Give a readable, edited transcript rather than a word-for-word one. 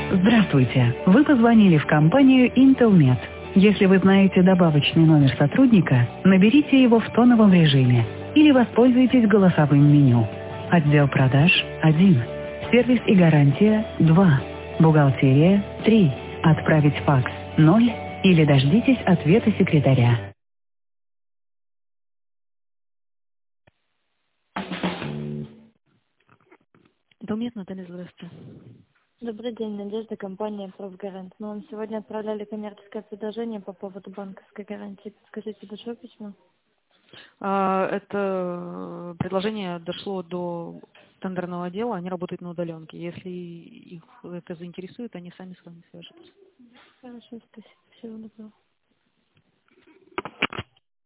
Здравствуйте! Вы позвонили в компанию Intelnet. Если вы знаете добавочный номер сотрудника, наберите его в тоновом режиме или воспользуйтесь голосовым меню. Отдел продаж– 1. Сервис и гарантия– 2. Бухгалтерия– 3. Отправить факс– 0. Или дождитесь ответа секретаря. Intelnet, Наталья, здравствуйте. Добрый день, Надежда, компания «Профгарант». Мы вам сегодня отправляли коммерческое предложение по поводу банковской гарантии. Подскажите, дошло письмо? Это предложение дошло до тендерного отдела, они работают на удаленке. Если их это заинтересует, они сами с вами свяжутся. Хорошо, спасибо. Всего доброго.